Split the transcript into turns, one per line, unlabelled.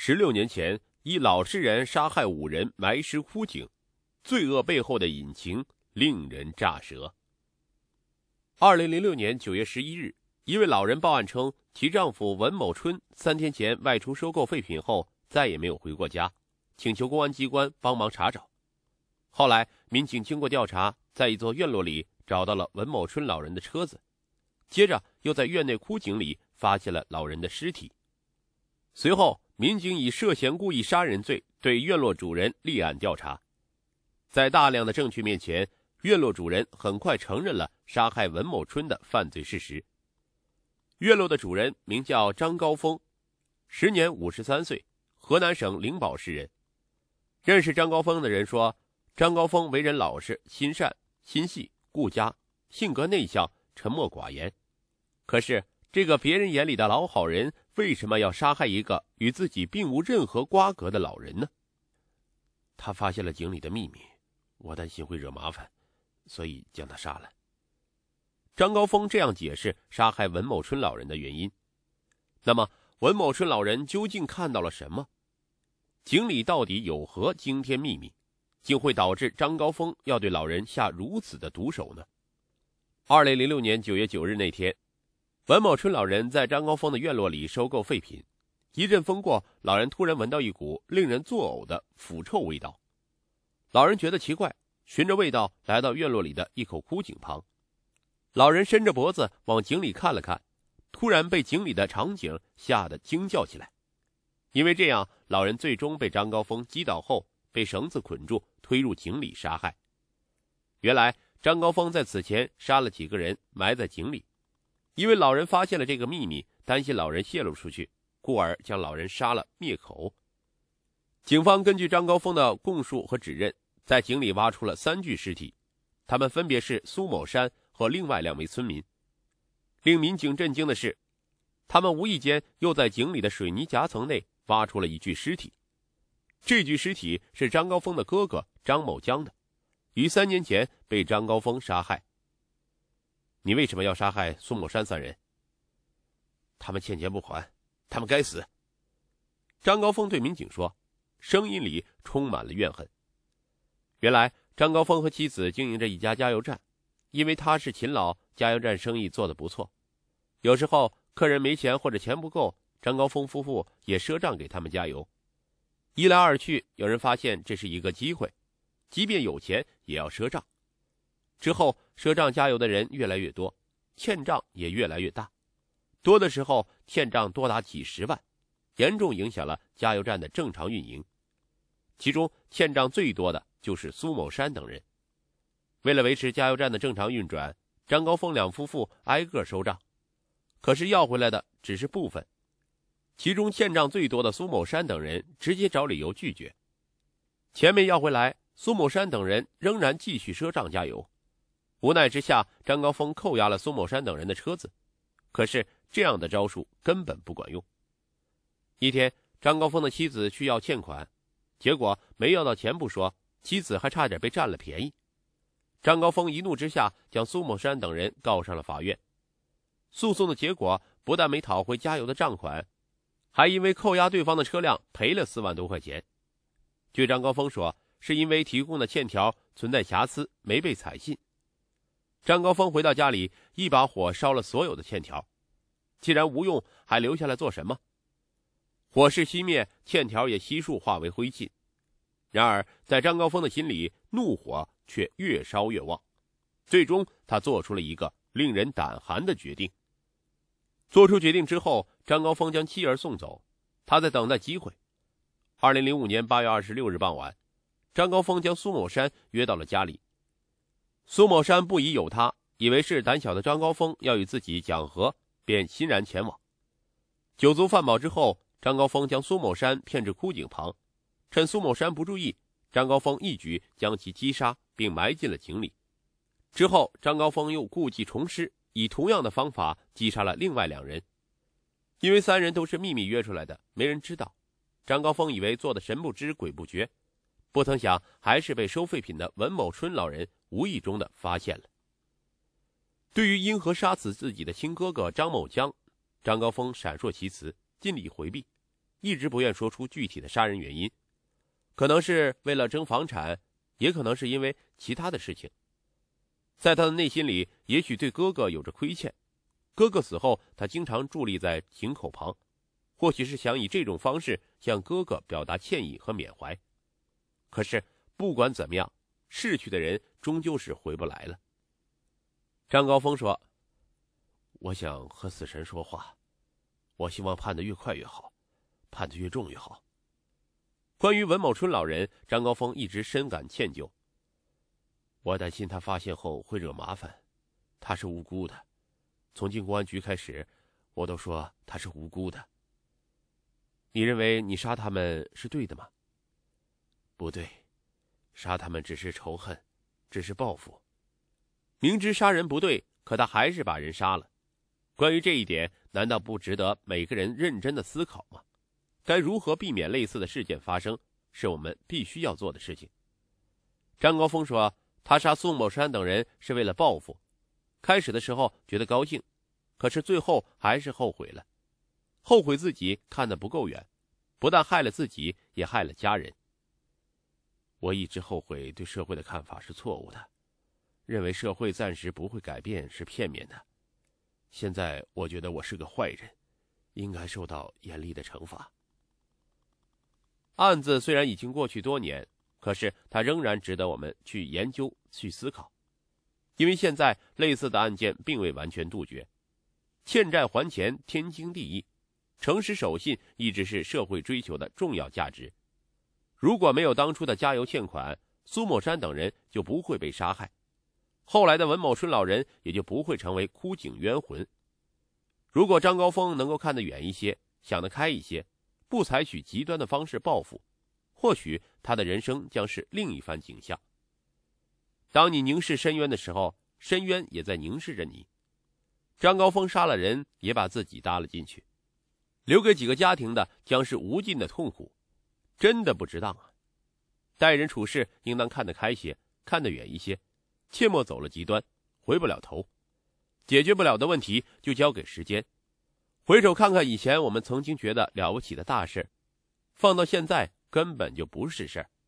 16年前一老实人杀害5人，埋尸枯井，罪恶背后的隐情令人咋舌。2006年9月11日，一位老人报案称，其丈夫文某春3天前外出收购废品后再也没有回过家，请求公安机关帮忙查找。后来民警经过调查，在一座院落里找到了文某春老人的车子，接着又在院内枯井里发现了老人的尸体。随后民警以涉嫌故意杀人罪对院落主人立案调查。在大量的证据面前，院落主人很快承认了杀害文某春的犯罪事实。院落的主人名叫张高峰，时年53岁，河南省灵宝市人。认识张高峰的人说，张高峰为人老实、心善、心细、顾家，性格内向、沉默寡言。可是这个别人眼里的老好人，为什么要杀害一个与自己并无任何瓜葛的老人呢？他发现了井里的秘密，我担心会惹麻烦，所以将他杀了。张高峰这样解释杀害文某春老人的原因。那么文某春老人究竟看到了什么？井里到底有何惊天秘密，竟会导致张高峰要对老人下如此的毒手呢？2006年9月9日那天，文某春老人在张高峰的院落里收购废品，一阵风过，老人突然闻到一股令人作呕的腐臭味道。老人觉得奇怪，循着味道来到院落里的一口枯井旁。老人伸着脖子往井里看了看，突然被井里的场景吓得惊叫起来。因为这样，老人最终被张高峰击倒后被绳子捆住，推入井里杀害。原来张高峰在此前杀了几个人，埋在井里。因为老人发现了这个秘密，担心老人泄露出去，故而将老人杀了灭口。警方根据张高峰的供述和指认，在井里挖出了3具尸体，他们分别是苏某山和另外2位村民。令民警震惊的是，他们无意间又在井里的水泥夹层内挖出了一具尸体。这具尸体是张高峰的哥哥张某江的，于3年前被张高峰杀害。你为什么要杀害苏某山3人？他们欠钱不还，他们该死。张高峰对民警说，声音里充满了怨恨。原来张高峰和妻子经营着一家加油站，因为他是勤劳，加油站生意做得不错。有时候客人没钱或者钱不够，张高峰夫妇也赊账给他们加油。一来二去，有人发现这是一个机会，即便有钱也要赊账。之后赊账加油的人越来越多，欠账也越来越大，多的时候欠账多达几10万，严重影响了加油站的正常运营。其中欠账最多的就是苏某山等人。为了维持加油站的正常运转，张高峰2夫妇挨个收账，可是要回来的只是部分。其中欠账最多的苏某山等人直接找理由拒绝，钱没要回来，苏某山等人仍然继续赊账加油。无奈之下，张高峰扣押了苏某山等人的车子，可是这样的招数根本不管用。一天，张高峰的妻子需要欠款，结果没要到钱不说，妻子还差点被占了便宜。张高峰一怒之下将苏某山等人告上了法院。诉讼的结果不但没讨回加油的账款，还因为扣押对方的车辆赔了4万多块钱。据张高峰说，是因为提供的欠条存在瑕疵，没被采信。张高峰回到家里，一把火烧了所有的欠条，既然无用，还留下来做什么？火势熄灭，欠条也悉数化为灰烬。然而在张高峰的心里，怒火却越烧越旺。最终他做出了一个令人胆寒的决定。做出决定之后，张高峰将妻儿送走，他在等待机会。2005年8月26日傍晚，张高峰将苏某山约到了家里。苏某山不疑有他，以为是胆小的张高峰要与自己讲和，便欣然前往。酒足饭饱之后，张高峰将苏某山骗至枯井旁，趁苏某山不注意，张高峰一举将其击杀并埋进了井里。之后张高峰又故技重施，以同样的方法击杀了另外2人。因为3人都是秘密约出来的，没人知道，张高峰以为做的神不知鬼不觉，不曾想还是被收废品的文某春老人无意中的发现了。对于因何杀死自己的亲哥哥张某江，张高峰闪烁其词，尽力回避。 一直不愿说出具体的杀人原因，可能是为了争房产，也可能是因为其他的事情。在他的内心里，也许对哥哥有着亏欠。哥哥死后，他经常伫立在井口旁，或许是想以这种方式向哥哥表达歉意和缅怀。可是不管怎么样，逝去的人终究是回不来了。张高峰说：“我想和死神说话，我希望判得越快越好，判得越重越好。”关于文某春老人，张高峰一直深感歉疚。我担心他发现后会惹麻烦，他是无辜的。从进公安局开始，我都说他是无辜的。你认为你杀他们是对的吗？不对，杀他们只是仇恨，只是报复。明知杀人不对，可他还是把人杀了。关于这一点，难道不值得每个人认真的思考吗？该如何避免类似的事件发生，是我们必须要做的事情。张高峰说，他杀宋某山等人是为了报复，开始的时候觉得高兴，可是最后还是后悔了，后悔自己看得不够远，不但害了自己，也害了家人。我一直后悔对社会的看法是错误的，认为社会暂时不会改变是片面的。现在我觉得我是个坏人，应该受到严厉的惩罚。案子虽然已经过去多年，可是它仍然值得我们去研究、去思考。因为现在类似的案件并未完全杜绝，欠债还钱天经地义，诚实守信一直是社会追求的重要价值。如果没有当初的加油欠款，苏某山等人就不会被杀害，后来的文某春老人也就不会成为枯井冤魂。如果张高峰能够看得远一些，想得开一些，不采取极端的方式报复，或许他的人生将是另一番景象。当你凝视深渊的时候，深渊也在凝视着你。张高峰杀了人，也把自己搭了进去，留给几个家庭的将是无尽的痛苦，真的不值当啊！待人处事应当看得开些，看得远一些，切莫走了极端，回不了头。解决不了的问题就交给时间。回首看看以前我们曾经觉得了不起的大事，放到现在根本就不是事儿。